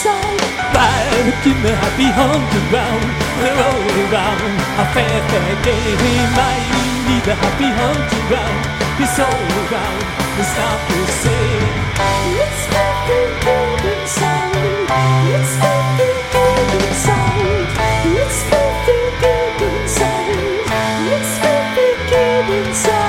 inside. Back in the happy hunting ground, we're all around a fair, fair game. I need a happy hunting ground. It's all around. We stop to say, it's nothing good inside. It's nothing good inside. It's nothing good inside. It's nothing good inside.